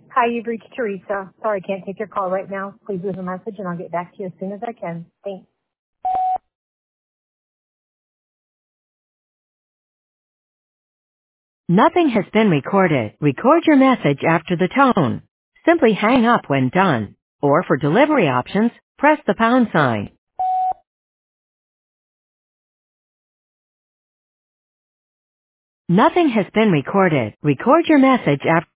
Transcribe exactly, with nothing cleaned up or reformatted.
Hi, you've reached Teresa. Sorry, I can't take your call right now. Please leave a message and I'll get back to you as soon as I can. Thanks. Nothing has been recorded. Record your message after the tone. Simply hang up when done. Or for delivery options, press the pound sign. Nothing has been recorded. Record your message after